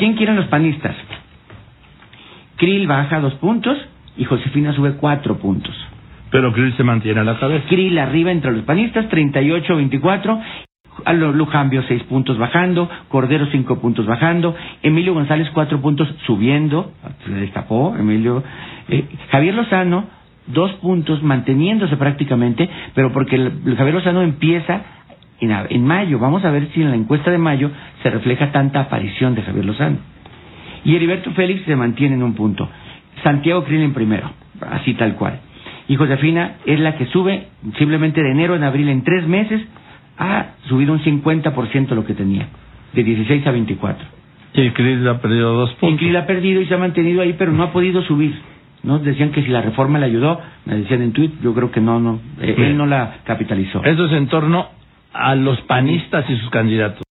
quién quieren los panistas? Krill baja 2 puntos y Josefina sube 4 puntos. Pero Krill se mantiene a la cabeza. Krill arriba entre los panistas, 38-24. Lujambio 6 puntos bajando, Cordero 5 puntos bajando, Emilio González 4 puntos subiendo, se destapó Emilio, Javier Lozano 2 puntos manteniéndose prácticamente, pero porque Javier Lozano empieza en mayo. Vamos a ver si en la encuesta de mayo se refleja tanta aparición de Javier Lozano. Y Heriberto Félix se mantiene en 1 punto. Santiago Krill en primero, así tal cual. Y Josefina es la que sube simplemente de enero en abril, en 3 meses ha subido un 50% lo que tenía, de 16 a 24. Y Krill ha perdido 2 puntos. Y Krill ha perdido y se ha mantenido ahí, pero no ha podido subir. ¿No? Decían que si la reforma le ayudó, me decían en tweet, yo creo que no, él no la capitalizó. Eso es en torno a los panistas y sus candidatos.